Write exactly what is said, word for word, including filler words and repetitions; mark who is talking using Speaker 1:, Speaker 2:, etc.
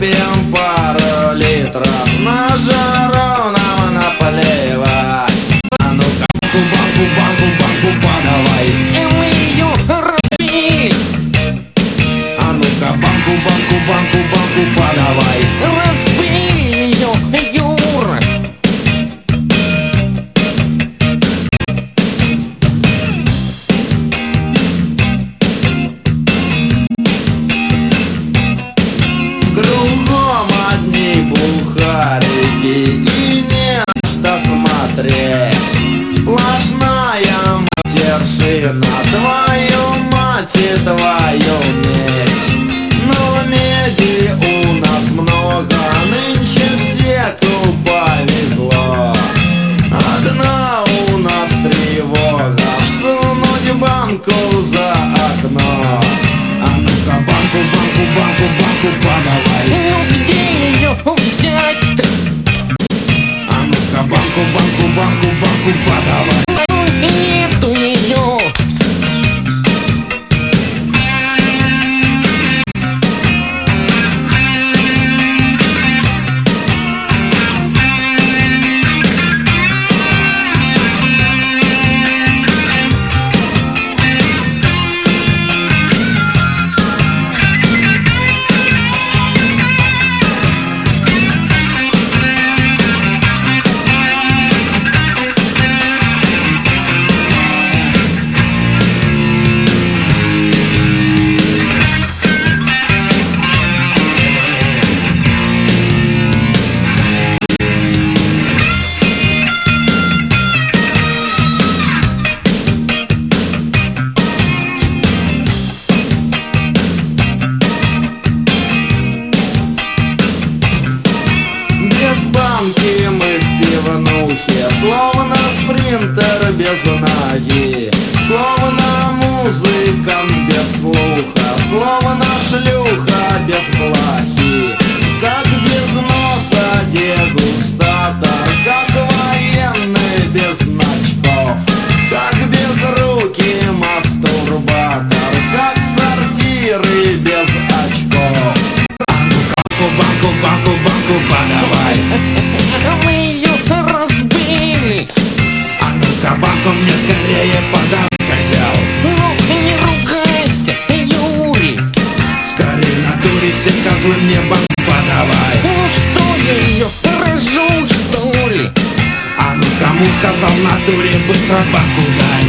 Speaker 1: выпьем пару литров, на жару нам наплевать. А ну-ка, банку, банку, банку подавай,
Speaker 2: И мы ее разбили.
Speaker 1: а ну-ка, банку, банку, банку, банку подавай.
Speaker 2: Разбили ее, Юра.
Speaker 1: Кругом одни бухарики и не на что смотреть. Сплошная матершина, твою мать и твою медь. Но меди у нас много, нынче всеку повезло. Одна у нас тревога, всунуть банку за окно. А ну-ка, банку, банку, банку, банку подавай.
Speaker 2: Ну где ее взять-то?
Speaker 1: А ну-ка, банку, банку, банку, банку подавай.
Speaker 2: Ну нету ее.
Speaker 1: Без банки мы в пивнухе, словно спринтер без ноги, словно музыкант без слуха, словно шлюха без блохи. Как без носа дегустатор, как военный без значков, как без руки мастурбатор, как сортиры без очков. Банку, банку, банку подавай.
Speaker 2: Мы ее разбили.
Speaker 1: А ну-ка, банку мне скорее подавай, козел.
Speaker 2: Ну не ругайся, Юрий.
Speaker 1: Скорее на дуре, все козлы мне банку подавай.
Speaker 2: Ну что я ее рожу, что ли?
Speaker 1: А ну кому сказал на дуре, быстро банку дай.